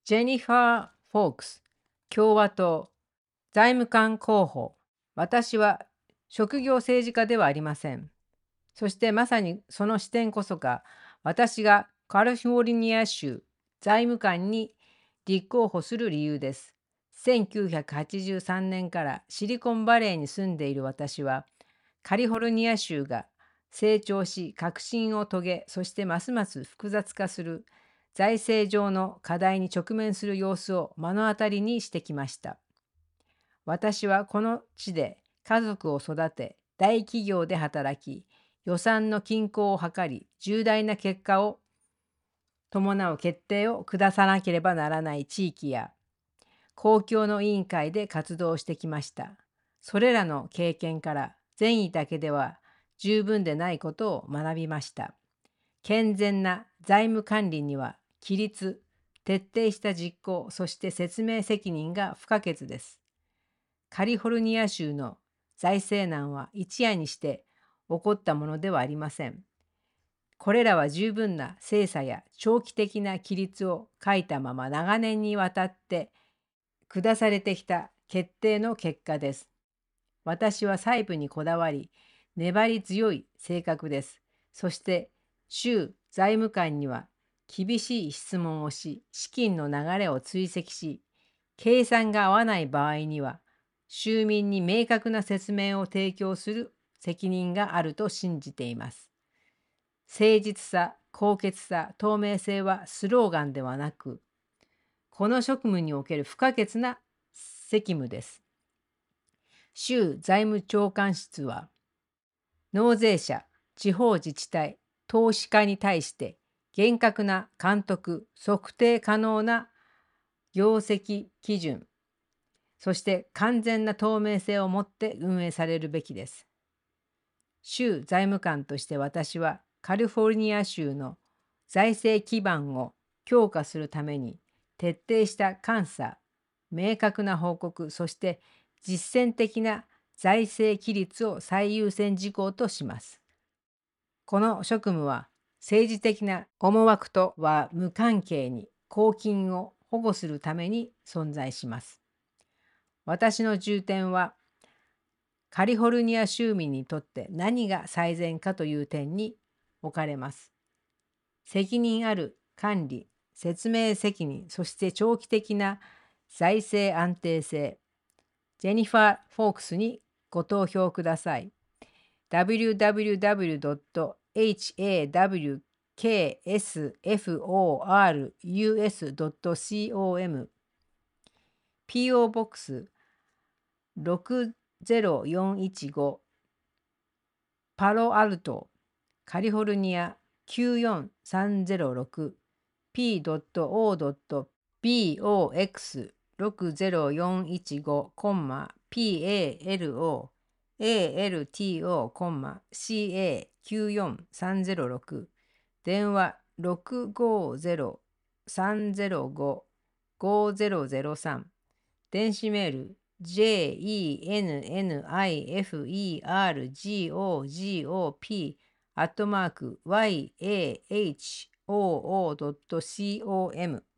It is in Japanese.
ジェニファー・フォークス、共和党、財務官候補。私は職業政治家ではありません。そしてまさにその視点こそが、私がカリフォルニア州財務官に立候補する理由です。1983年からシリコンバレーに住んでいる私は、カリフォルニア州が成長し、革新を遂げ、そしてますます複雑化する財政上の課題に直面する様子を目の当たりにしてきました。私はこの地で家族を育て、大企業で働き、予算の均衡を図り、重大な結果を伴う決定を下さなければならない地域や公共の委員会で活動してきました。それらの経験から善意だけでは十分でないことを学びました。健全な財務管理には規律、徹底した実行、そして説明責任が不可欠です。カリフォルニア州の財政難は一夜にして起こったものではありません。これらは十分な精査や長期的な規律を欠いたまま長年にわたって下されてきた決定の結果です。私は細部にこだわり、粘り強い性格です。そして州財務官には厳しい質問をし、資金の流れを追跡し、計算が合わない場合には、州民に明確な説明を提供する責任があると信じています。誠実さ、高潔さ、透明性はスローガンではなく、この職務における不可欠な責務です。州財務長官室は、納税者、地方自治体、投資家に対して厳格な監督、測定可能な業績基準、そして完全な透明性を持って運営されるべきです。州財務官として私はカリフォルニア州の財政基盤を強化するために徹底した監査、明確な報告、そして実践的な財政規律を最優先事項とします。この職務は政治的な思惑とは無関係に公金を保護するために存在します。私の重点はカリフォルニア州民にとって何が最善かという点に置かれます。責任ある管理、説明責任、そして長期的な財政安定性。ジェニファー・フォークスにご投票ください。www.haksforus.com P.O. ボックス60415パロアルト、カリフォルニア94306 p.o.box60415 PALO ALTO CA94306 電話650-305-5003電子メール jennifergogop@yahoo.com